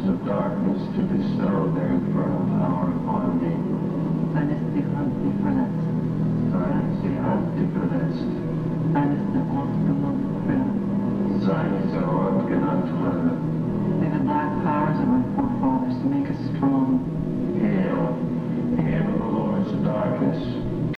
of darkness to bestow their infernal power upon me. Sein ist die Hand, die verletzt. Sein ist die Hand, die verletzt. Sein ist der Ort genannt Quelle. Sein ist der Ort genannt Quelle. May the black powers of our forefathers make us strong. Hail, hail the lords of darkness.